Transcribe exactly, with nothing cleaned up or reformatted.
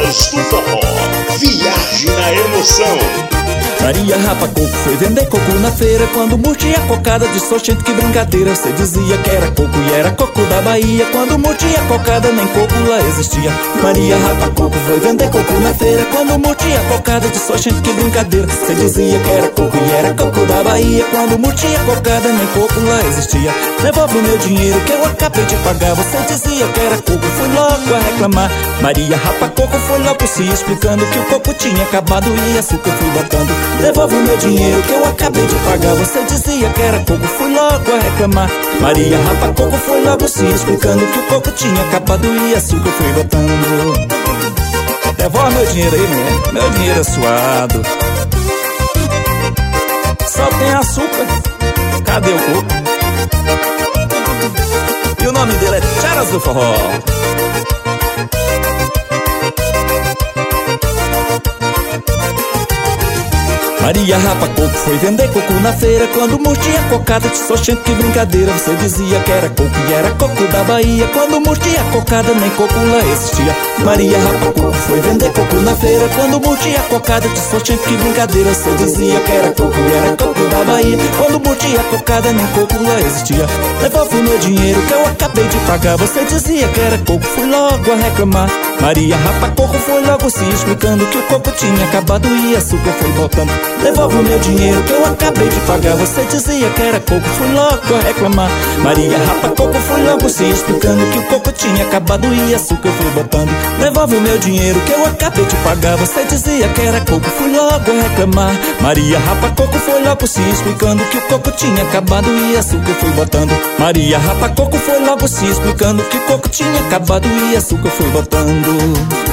Caras do Forró, viaje na emoção. Maria Rapa Coco foi vender coco na feira. Quando murtinha cocada disse, oxente, que brincadeira. Cê dizia que era coco e era coco da Bahia. Quando murtinha cocada nem coco lá existia. Maria Rapa Coco foi vender coco na feira. Quando murtinha cocada disse, oxente, que brincadeira. Cê dizia que era coco e era coco da Bahia. Quando murtinha cocada nem coco lá existia. Devolve o meu dinheiro que eu acabei de pagar. Você dizia que era coco, fui logo a reclamar. Maria Rapa Coco foi logo se explicando que o coco tinha acabado e açúcar fui botando. Devolve o meu dinheiro que eu acabei de pagar. Você dizia que era coco, fui logo a reclamar. Maria Rapa Coco foi logo se explicando que o coco tinha acabado e açúcar fui botando. Devolve meu dinheiro aí, mulher, meu dinheiro é suado. Só tem açúcar, cadê o coco? E o nome dele é Caras do Forró. Maria Rapa Coco foi vender coco na feira. Quando murtinha cocada disse, oxente, que brincadeira. Você dizia que era coco e era coco da Bahia. Quando murtinha cocada nem coco lá existia. Maria Rapa Coco foi vender coco na feira. Quando murtinha cocada disse, oxente, que brincadeira. Você dizia que era coco e era coco da Bahia. Quando murtinha cocada nem coco lá existia. Devolve o meu dinheiro que eu acabei de pagar. Você dizia que era coco, fui logo a reclamar. Maria Rapa Coco foi logo se explicando que o coco tinha acabado e açúcar foi botando. Devolve o meu dinheiro que eu acabei de pagar. Você dizia que era coco, fui logo a reclamar. Maria Rapa Coco foi logo se explicando que o coco tinha acabado e açúcar fui botando. Devolve o meu dinheiro que eu acabei de pagar. Você dizia que era coco, fui logo a reclamar. Maria Rapa Coco foi logo se explicando que o coco tinha acabado e açúcar fui botando. Maria Rapa Coco foi logo se explicando que o coco tinha acabado e açúcar fui botando.